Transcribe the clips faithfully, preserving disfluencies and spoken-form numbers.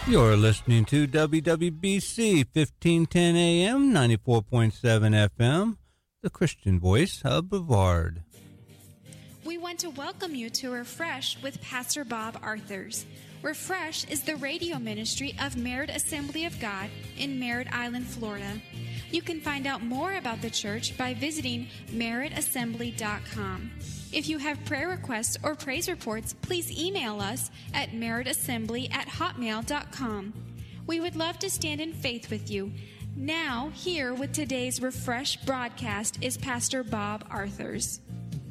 You're listening to W W B C fifteen ten A M, ninety-four point seven F M, the Christian voice of Brevard. We want to welcome you to Refresh with Pastor Bob Arthurs. Refresh is the radio ministry of Merritt Assembly of God in Merritt Island, Florida. You can find out more about the church by visiting merritt assembly dot com. If you have prayer requests or praise reports, please email us at merrittassembly at hotmail dot com. We would love to stand in faith with you. Now, here with today's Refresh broadcast is Pastor Bob Arthurs.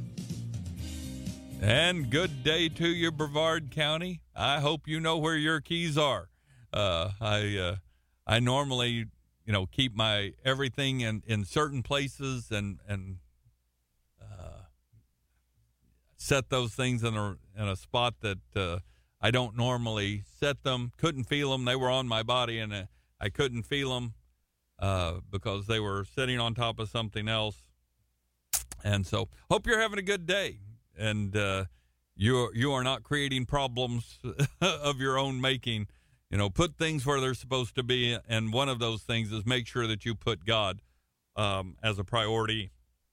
And good day to you, Brevard County. I hope you know where your keys are. Uh, I uh, I normally, you know, keep my everything in, in certain places and and uh, set those things in a in a spot that uh, I don't normally set them. Couldn't feel them; they were on my body, and uh, I couldn't feel them uh, because they were sitting on top of something else. And so, hope you're having a good day. And uh, you you are not creating problems of your own making. You know, put things where they're supposed to be, and one of those things is make sure that you put God um, as a priority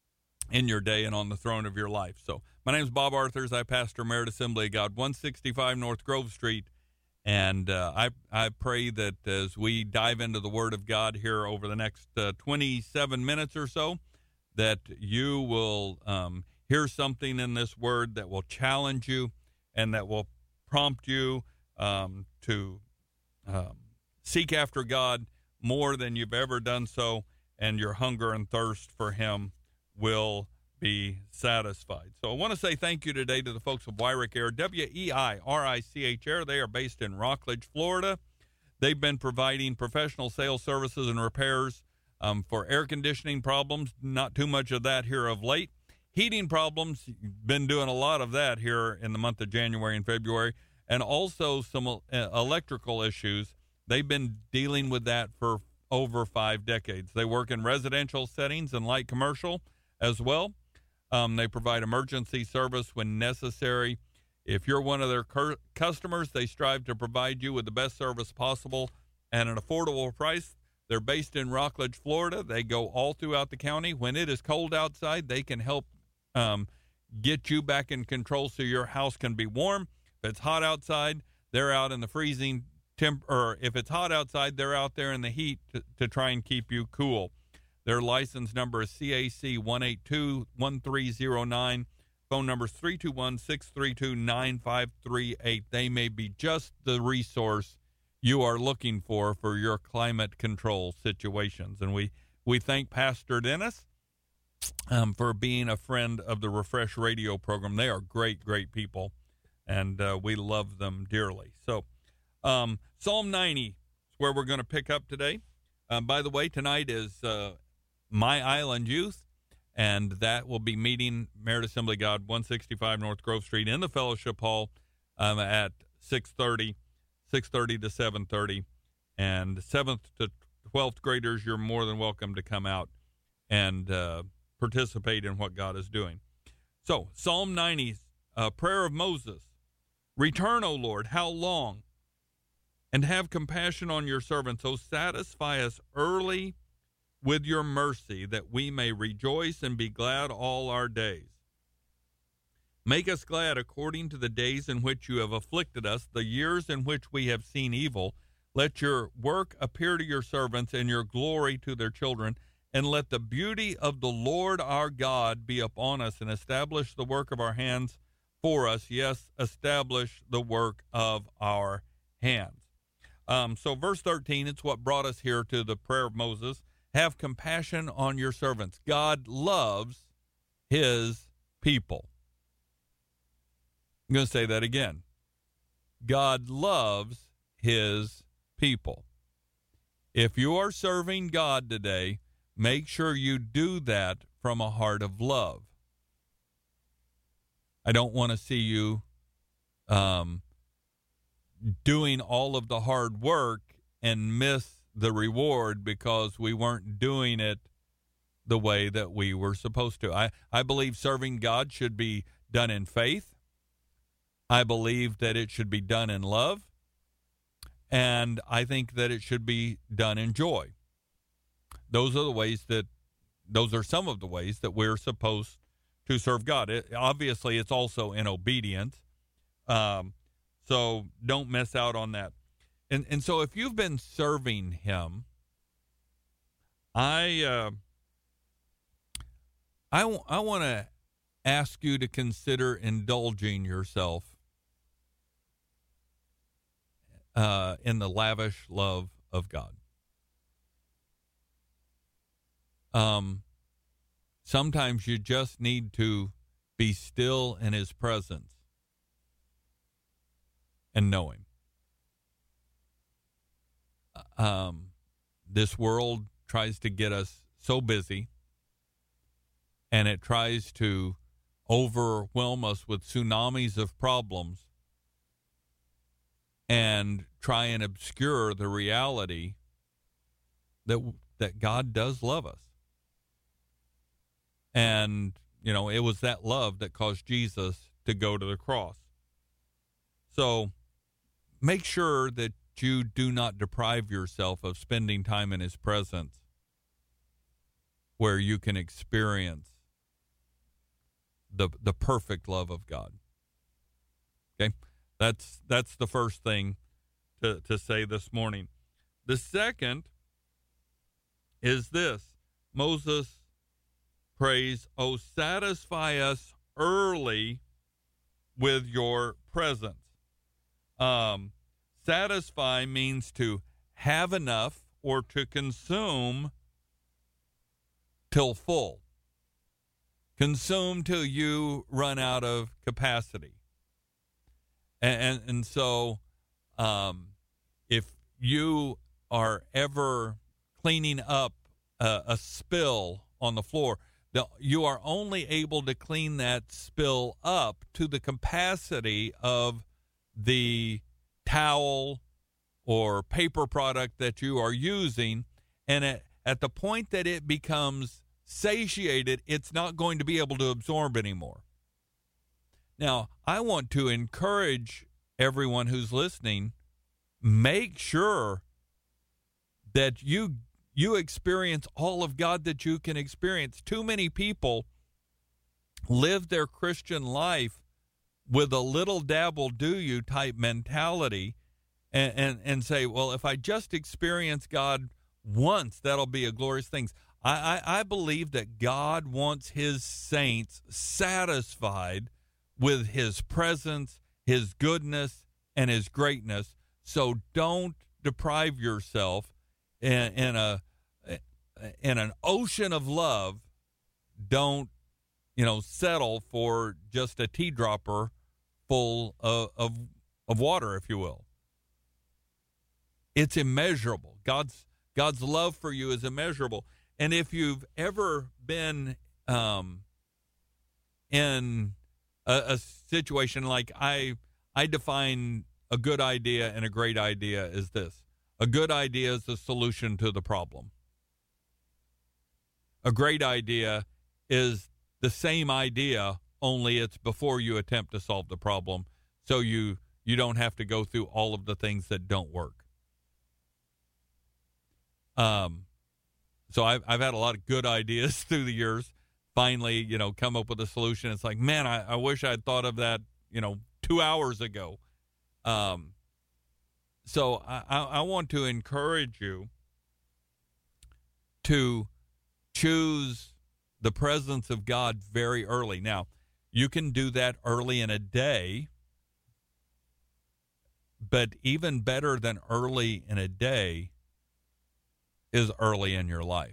in your day and on the throne of your life. So, my name is Bob Arthurs. I pastor Merritt Assembly of God, one sixty-five North Grove Street, and uh, I I pray that as we dive into the Word of God here over the next uh, twenty-seven minutes or so, that you will um, hear something in this word that will challenge you and that will prompt you um, to um, seek after God more than you've ever done so, and your hunger and thirst for Him will be satisfied. So I want to say thank you today to the folks of Wyrick Air, W E I R I C H Air. They are based in Rockledge, Florida. They've been providing professional sales services and repairs um, for air conditioning problems. Not too much of that here of late. Heating problems, been doing a lot of that here in the month of January and February, and also some uh, electrical issues. They've been dealing with that for over five decades. They work in residential settings and light commercial as well. Um, they provide emergency service when necessary. If you're one of their cur- customers, they strive to provide you with the best service possible at an affordable price. They're based in Rockledge, Florida. They go all throughout the county. When it is cold outside, they can help Um, get you back in control so your house can be warm. If it's hot outside, they're out in the freezing temp, or if it's hot outside, they're out there in the heat to, to try and keep you cool. Their license number is C A C one eight two, one three zero nine. Phone number is three two one, six three two, nine five three eight. They may be just the resource you are looking for for your climate control situations. And we, we thank Pastor Dennis Um, for being a friend of the Refresh radio program. They are great, great people, and uh, we love them dearly. So um, Psalm ninety is where we're going to pick up today. Um, by the way, tonight is uh, My Island Youth, and that will be meeting Merritt Assembly of God, one sixty-five North Grove Street in the Fellowship Hall um, at six thirty, six thirty to seven thirty. And seventh to twelfth graders, you're more than welcome to come out and uh, participate in what God is doing. So, Psalm ninety, uh, prayer of Moses. Return, O Lord, how long? And have compassion on your servants. O satisfy us early with your mercy, that we may rejoice and be glad all our days. Make us glad according to the days in which you have afflicted us, the years in which we have seen evil. Let your work appear to your servants, and your glory to their children. And let the beauty of the Lord our God be upon us, and establish the work of our hands for us. Yes, establish the work of our hands. Um, so verse thirteen, it's what brought us here to the prayer of Moses. Have compassion on your servants. God loves his people. I'm going to say that again. God loves his people. If you are serving God today, make sure you do that from a heart of love. I don't want to see you um, doing all of the hard work and miss the reward because we weren't doing it the way that we were supposed to. I, I believe serving God should be done in faith. I believe that it should be done in love. And I think that it should be done in joy. Those are the ways that, those are some of the ways that we're supposed to serve God. It, obviously, it's also in obedience. Um, so don't miss out on that. And and so if you've been serving him, I uh, I, w- I want to ask you to consider indulging yourself uh, in the lavish love of God. Um, sometimes you just need to be still in his presence and know him. Um, this world tries to get us so busy, and it tries to overwhelm us with tsunamis of problems and try and obscure the reality that that God does love us. And, you know, it was that love that caused Jesus to go to the cross. So make sure that you do not deprive yourself of spending time in his presence where you can experience the the perfect love of God. Okay? That's that's the first thing to, to say this morning. The second is this. Moses prays, "Oh, satisfy us early with your presence." Um, satisfy means to have enough or to consume till full. Consume till you run out of capacity. And, and, and so um, if you are ever cleaning up a, a spill on the floor, the, you are only able to clean that spill up to the capacity of the towel or paper product that you are using. And at, at the point that it becomes satiated, it's not going to be able to absorb anymore. Now, I want to encourage everyone who's listening, make sure that you you experience all of God that you can experience. Too many people live their Christian life with a little dabble do you type mentality and, and, and say, well, if I just experience God once, that'll be a glorious thing. I, I, I believe that God wants his saints satisfied with his presence, his goodness, and his greatness. So don't deprive yourself in, in a in an ocean of love. Don't, you know, settle for just a tea dropper full of, of of water, if you will. It's immeasurable. God's God's love for you is immeasurable. And if you've ever been um, in a, a situation like I, I define a good idea and a great idea is this. A good idea is the solution to the problem. A great idea is the same idea, only it's before you attempt to solve the problem, so you, you don't have to go through all of the things that don't work. Um, so I've, I've had a lot of good ideas through the years. Finally, you know, come up with a solution. It's like, man, I, I wish I'd thought of that, you know, two hours ago. Um, so I, I, I want to encourage you to choose the presence of God very early. Now, you can do that early in a day, but even better than early in a day is early in your life.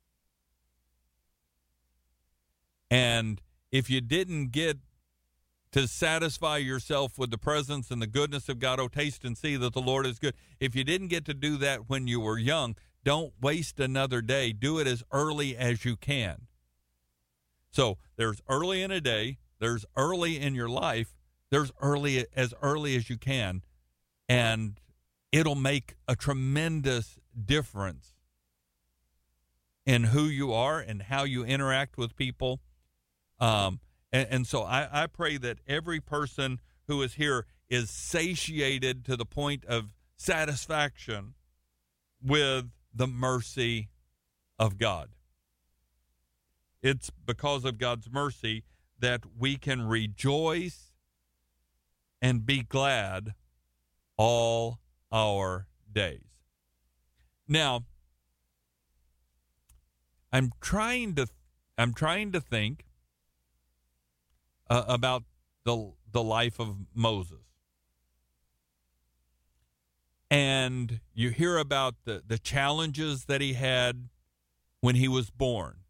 And if you didn't get to satisfy yourself with the presence and the goodness of God, oh, taste and see that the Lord is good. If you didn't get to do that when you were young, don't waste another day. Do it as early as you can. So there's early in a day, there's early in your life, there's early as early as you can, and it'll make a tremendous difference in who you are and how you interact with people. Um, and, and so I, I pray that every person who is here is satiated to the point of satisfaction with the mercy of God. It's because of God's mercy that we can rejoice and be glad all our days. Now, I'm trying to I'm trying to think uh, about the the life of Moses. And you hear about the, the challenges that he had when he was born.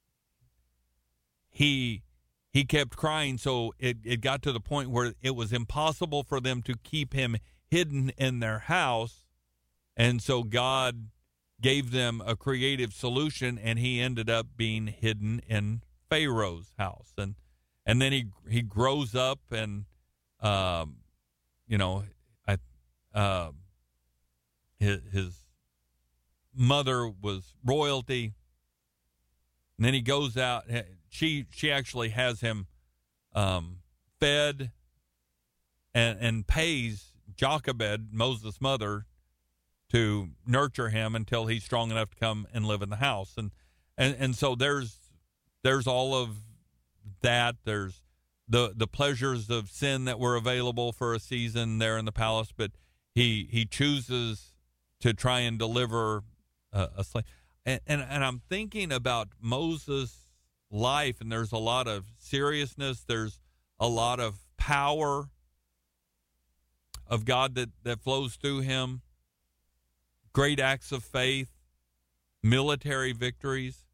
He he kept crying, so it, it got to the point where it was impossible for them to keep him hidden in their house. And so God gave them a creative solution, and he ended up being hidden in Pharaoh's house. And and then he he grows up, and um, you know, I uh, his, his mother was royalty. And then he goes out. She she actually has him um, fed and and pays Jochebed, Moses' mother, to nurture him until he's strong enough to come and live in the house. And and, and so there's there's all of that. There's the the pleasures of sin that were available for a season there in the palace, but he he chooses to try and deliver uh, a slave. And, and and I'm thinking about Moses' life, and there's a lot of seriousness. There's a lot of power of God that, that flows through him. Great acts of faith, military victories.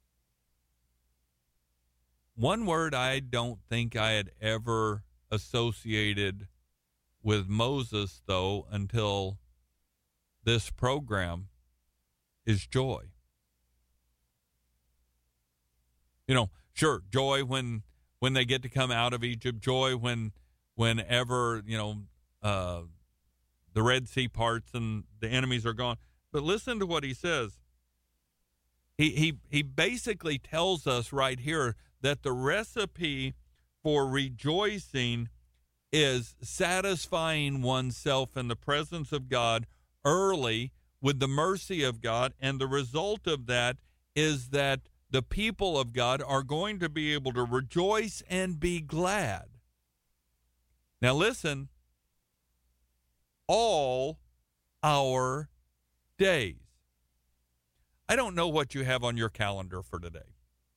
One word I don't think I had ever associated with Moses, though, until this program, is joy. You know, sure, joy when when they get to come out of Egypt, joy when whenever, you know, uh, the Red Sea parts and the enemies are gone. But listen to what he says. He he he basically tells us right here that the recipe for rejoicing is satisfying oneself in the presence of God early with the mercy of God, and the result of that is that the people of God are going to be able to rejoice and be glad. Now listen, all our days. I don't know what you have on your calendar for today.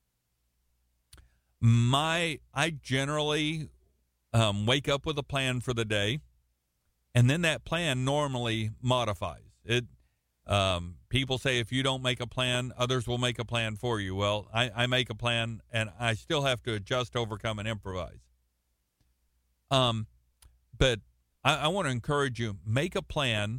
My, I generally um, wake up with a plan for the day, and then that plan normally modifies. It Um, people say if you don't make a plan, others will make a plan for you. Well, I, I make a plan, and I still have to adjust, overcome, and improvise. Um, but I, I want to encourage you, make a plan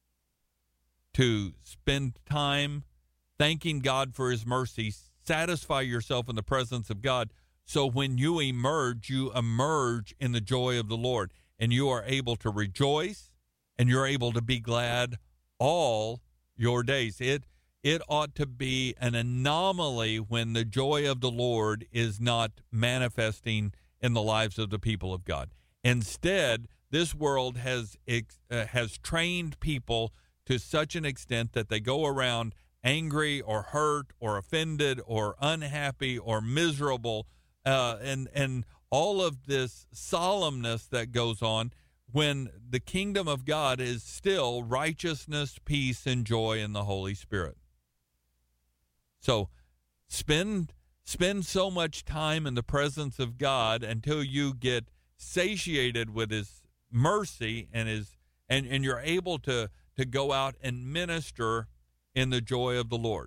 to spend time thanking God for his mercy. Satisfy yourself in the presence of God, so when you emerge, you emerge in the joy of the Lord, and you are able to rejoice, and you're able to be glad all your days. It it ought to be an anomaly when the joy of the Lord is not manifesting in the lives of the people of God. Instead, this world has uh, has trained people to such an extent that they go around angry or hurt or offended or unhappy or miserable, uh, and and all of this solemnness that goes on, when the kingdom of God is still righteousness, peace, and joy in the Holy Spirit. So spend spend so much time in the presence of God until you get satiated with his mercy and his and, and you're able to, to go out and minister in the joy of the Lord.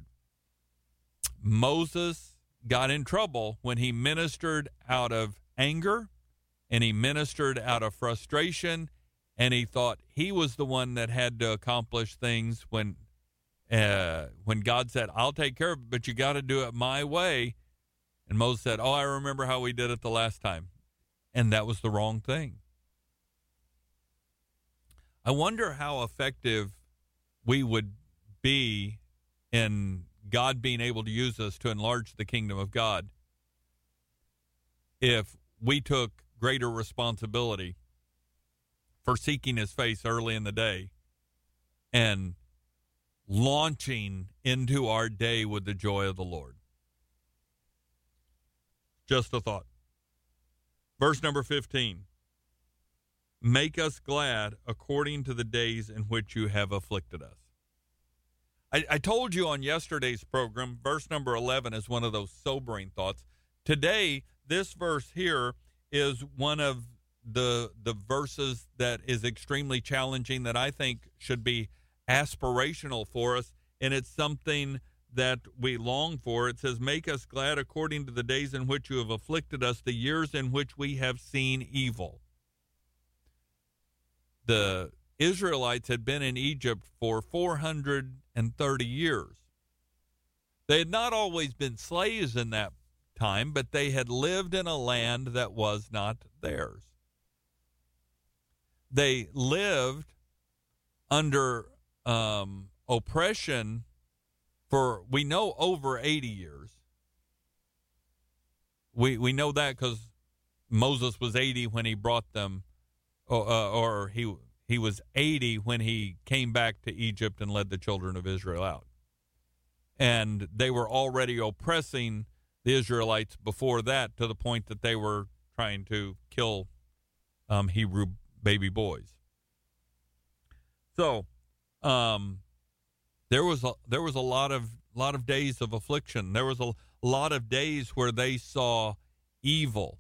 Moses got in trouble when he ministered out of anger, and he ministered out of frustration, and he thought he was the one that had to accomplish things when uh, when God said, I'll take care of it, but you got to do it my way. And Moses said, oh, I remember how we did it the last time. And that was the wrong thing. I wonder how effective we would be in God being able to use us to enlarge the kingdom of God if we took greater responsibility for seeking his face early in the day and launching into our day with the joy of the Lord. Just a thought. Verse number fifteen. Make us glad according to the days in which you have afflicted us. I, I told you on yesterday's program, verse number eleven is one of those sobering thoughts. Today, this verse here is one of the the verses that is extremely challenging, that I think should be aspirational for us, and it's something that we long for. It says, make us glad according to the days in which you have afflicted us, the years in which we have seen evil. The Israelites had been in Egypt for four hundred thirty years. They had not always been slaves in that time, but they had lived in a land that was not theirs. They lived under um, oppression for, we know, over eighty years. We we know that because Moses was eighty when he brought them, or, uh, or he he was eighty when he came back to Egypt and led the children of Israel out. And they were already oppressing the Israelites before that, to the point that they were trying to kill um, Hebrew baby boys. So, um, there was a, there was a lot of lot of days of affliction. There was a lot of days where they saw evil.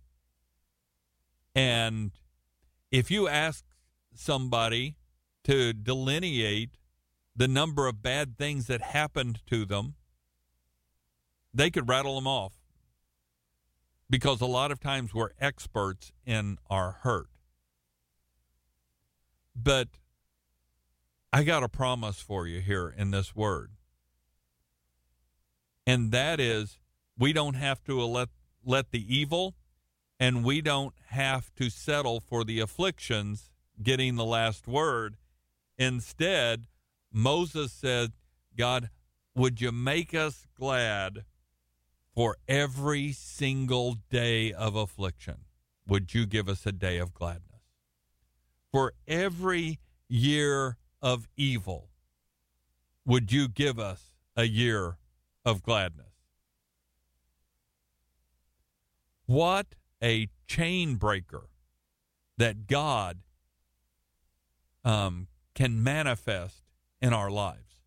And if you ask somebody to delineate the number of bad things that happened to them, they could rattle them off, because a lot of times we're experts in our hurt. But I got a promise for you here in this word. And that is, we don't have to let, let the evil, and we don't have to settle for the afflictions getting the last word. Instead, Moses said, God, would you make us glad for every single day of affliction? Would you give us a day of gladness? For every year of evil, would you give us a year of gladness? What a chain breaker that God um, can manifest in our lives.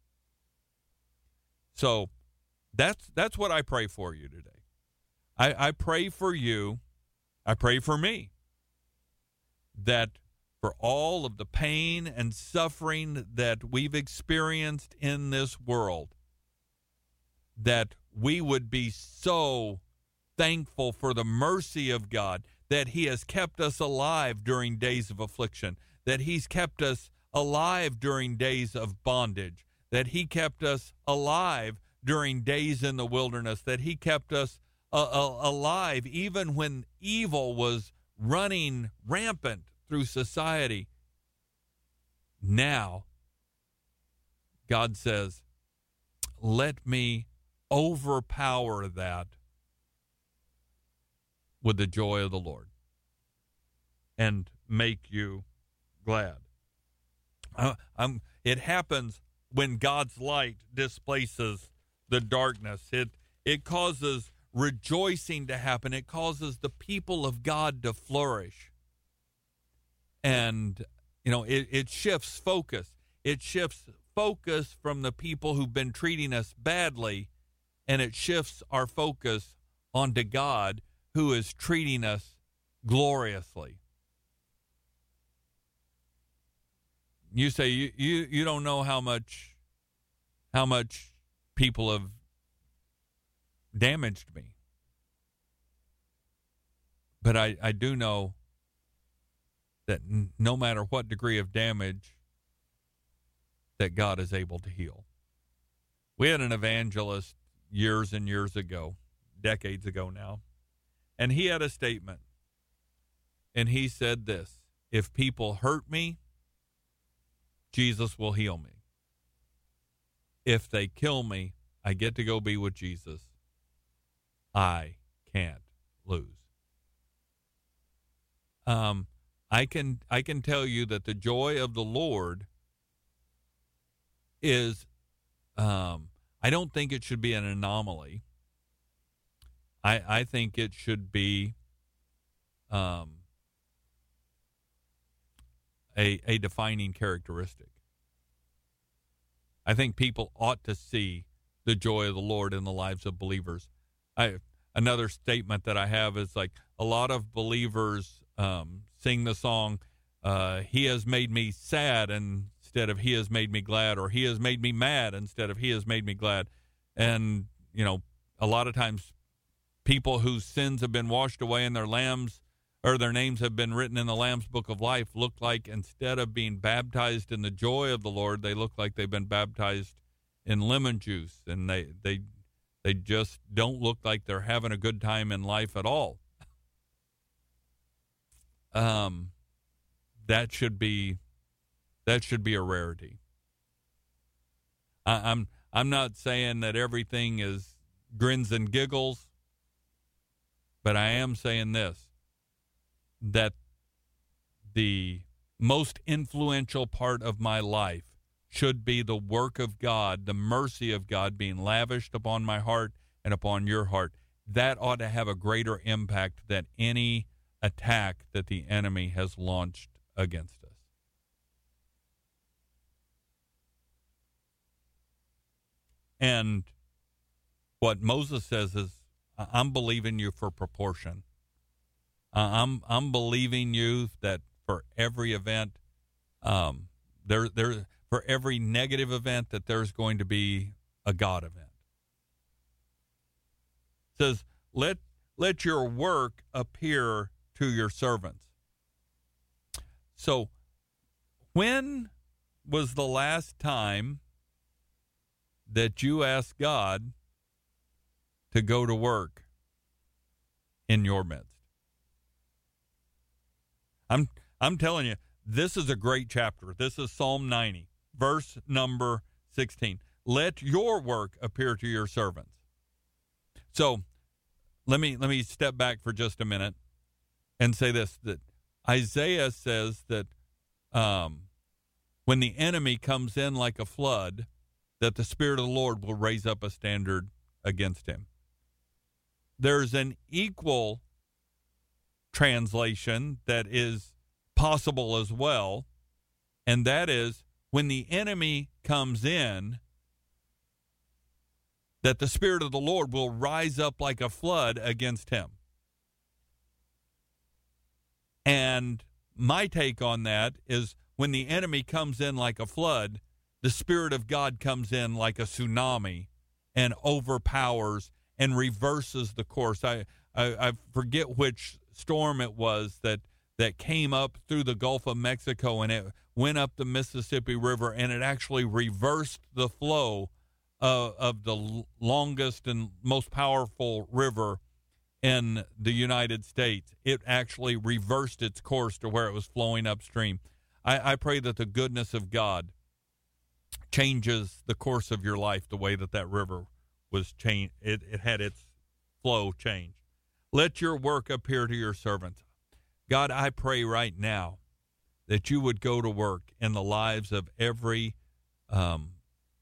So that's that's what I pray for you today. I, I pray for you, I pray for me, that for all of the pain and suffering that we've experienced in this world, that we would be so thankful for the mercy of God, that he has kept us alive during days of affliction, that he's kept us alive during days of bondage, that he kept us alive during days in the wilderness, that he kept us uh, uh, alive even when evil was running rampant through society. Now, God says, let me overpower that with the joy of the Lord and make you glad. Uh, I'm, it happens when God's light displaces the darkness. It it causes rejoicing to happen. It causes the people of God to flourish. And, you know, it, it shifts focus. It shifts focus from the people who've been treating us badly, and it shifts our focus onto God, who is treating us gloriously. You say you, you, you don't know how much how much people have damaged me. But I, I do know that n- no matter what degree of damage, that God is able to heal. We had an evangelist years and years ago, decades ago now, and he had a statement. And he said this: if people hurt me, Jesus will heal me. If they kill me, I get to go be with Jesus. I can't lose. Um, I can I can tell you that the joy of the Lord is um, I don't think it should be an anomaly. I, I think it should be um, a, a defining characteristic. I think people ought to see the joy of the Lord in the lives of believers. I, another statement that I have is like a lot of believers um, sing the song, uh, he has made me sad instead of he has made me glad, or he has made me mad instead of he has made me glad. And, you know, a lot of times people whose sins have been washed away and their lambs or their names have been written in the Lamb's Book of Life look like, instead of being baptized in the joy of the Lord, they look like they've been baptized in lemon juice, and they they they just don't look like they're having a good time in life at all. Um, that should be that should be a rarity. I, I'm I'm not saying that everything is grins and giggles, but I am saying this, that the most influential part of my life should be the work of God, the mercy of God being lavished upon my heart and upon your heart. That ought to have a greater impact than any attack that the enemy has launched against us. And what Moses says is, I'm believing you for proportion. Uh, I'm I'm believing you that for every event, um, there there for every negative event, that there's going to be a God event. It says, let let your work appear to your servants. So, when was the last time that you asked God to go to work in your midst? I'm I'm telling you, this is a great chapter. This is Psalm ninety, verse number sixteen. Let your work appear to your servants. So let me let me step back for just a minute and say this, that Isaiah says that um, when the enemy comes in like a flood, that the Spirit of the Lord will raise up a standard against him. There's an equal translation that is possible as well, and that is, when the enemy comes in, that the Spirit of the Lord will rise up like a flood against him. And my take on that is, when the enemy comes in like a flood, the Spirit of God comes in like a tsunami and overpowers and reverses the course. I, I, I forget which storm it was that, that came up through the Gulf of Mexico, and it went up the Mississippi River, and it actually reversed the flow of, of the longest and most powerful river in the United States. It actually reversed its course to where it was flowing upstream. I, I pray that the goodness of God changes the course of your life the way that that river was changed. It, it had its flow change. Let your work appear to your servants. God, I pray right now that you would go to work in the lives of every um,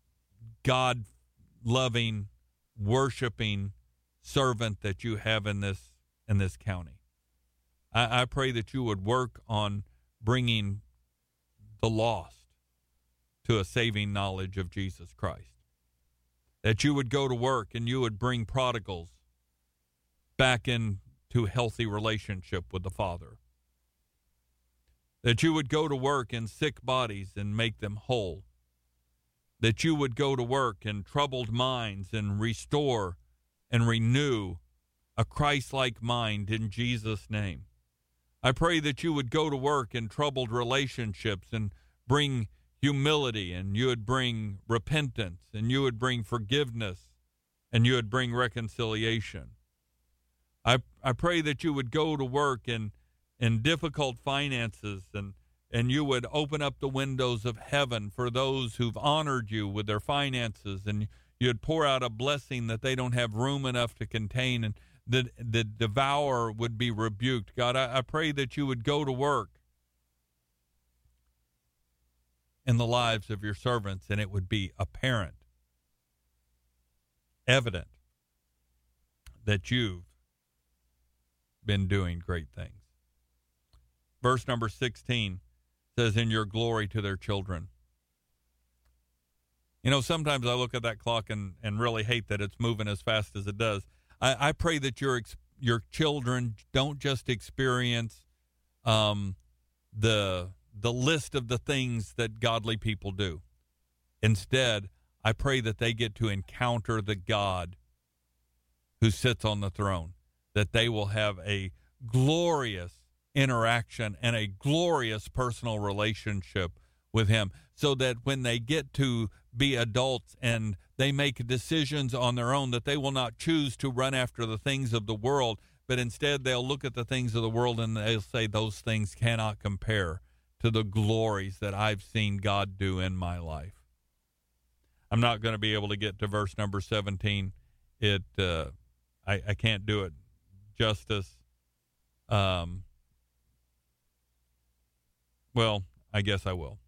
God-loving, worshiping servant that you have in this in this county. I, I pray that you would work on bringing the lost to a saving knowledge of Jesus Christ. That you would go to work and you would bring prodigals back into healthy relationship with the Father. That you would go to work in sick bodies and make them whole. That you would go to work in troubled minds and restore and renew a Christ-like mind in Jesus' name. I pray that you would go to work in troubled relationships and bring humility, and you would bring repentance, and you would bring forgiveness, and you would bring reconciliation. I I pray that you would go to work in, in difficult finances, and, and you would open up the windows of heaven for those who've honored you with their finances, and you'd pour out a blessing that they don't have room enough to contain, and the, the devourer would be rebuked. God, I, I pray that you would go to work in the lives of your servants, and it would be apparent, evident, that you've been doing great things. Verse number sixteen says, in your glory to their children. You know, sometimes I look at that clock and, and really hate that it's moving as fast as it does. I, I pray that your your children don't just experience um, the the list of the things that godly people do. Instead, I pray that they get to encounter the God who sits on the throne, that they will have a glorious interaction and a glorious personal relationship with him, so that when they get to be adults and they make decisions on their own, that they will not choose to run after the things of the world, but instead they'll look at the things of the world and they'll say, those things cannot compare to the glories that I've seen God do in my life. I'm not going to be able to get to verse number seventeen. It, uh, I, I can't do it justice. Um, well, I guess I will.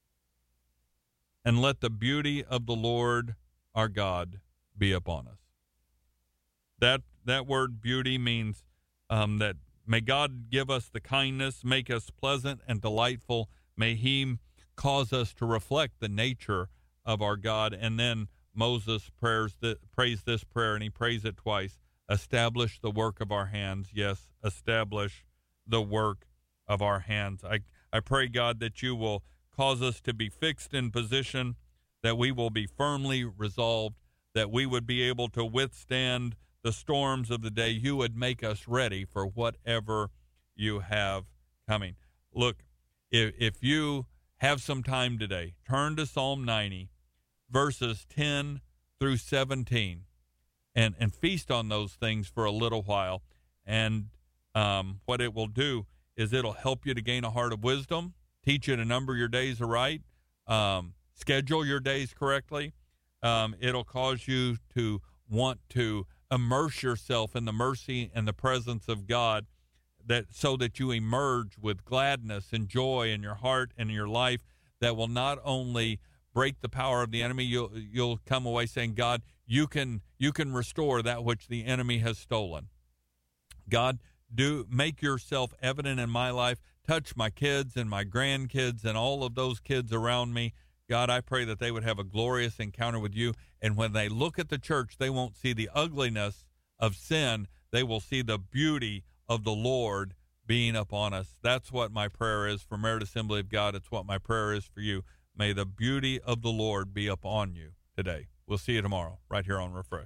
And let the beauty of the Lord our God be upon us. That that word beauty means um, that may God give us the kindness, make us pleasant and delightful. May he cause us to reflect the nature of our God. And then Moses prayers that, prays this prayer, and he prays it twice. Establish the work of our hands. Yes, establish the work of our hands. I, I pray, God, that you will cause us to be fixed in position, that we will be firmly resolved, that we would be able to withstand the storms of the day. You would make us ready for whatever you have coming. Look, if, if you have some time today, turn to Psalm ninety, verses ten through seventeen, and, and feast on those things for a little while. And um, what it will do is it'll help you to gain a heart of wisdom, teach you to number your days aright, um, schedule your days correctly. Um, it'll cause you to want to immerse yourself in the mercy and the presence of God, that so that you emerge with gladness and joy in your heart and in your life, that will not only break the power of the enemy, you'll you'll come away saying, God, you can you can restore that which the enemy has stolen. God, do make yourself evident in my life. Touch my kids and my grandkids and all of those kids around me. God, I pray that they would have a glorious encounter with you. And when they look at the church, they won't see the ugliness of sin. They will see the beauty of the Lord being upon us. That's what my prayer is for Merit Assembly of God. It's what my prayer is for you. May the beauty of the Lord be upon you today. We'll see you tomorrow right here on Refresh.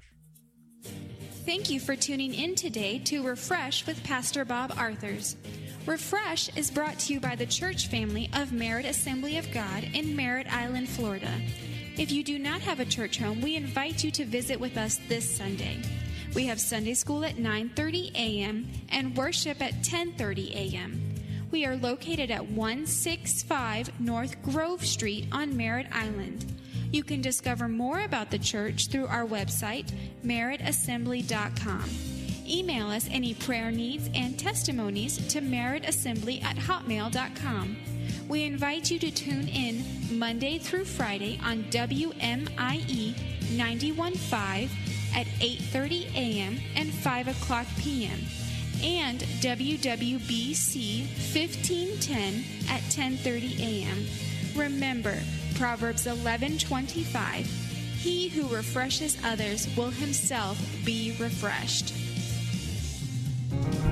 Thank you for tuning in today to Refresh with Pastor Bob Arthurs. Refresh is brought to you by the church family of Merit Assembly of God in Merritt Island, Florida. If you do not have a church home, we invite you to visit with us this Sunday. We have Sunday school at nine thirty a.m. and worship at ten thirty a.m. We are located at one sixty-five North Grove Street on Merritt Island. You can discover more about the church through our website, merritt assembly dot com. Email us any prayer needs and testimonies to merrittassembly at hotmail dot com. We invite you to tune in Monday through Friday on W M I E ninety-one point five at eight thirty a.m. and five o'clock p.m. and W W B C fifteen ten at ten thirty a.m. Remember, Proverbs eleven twenty-five, he who refreshes others will himself be refreshed.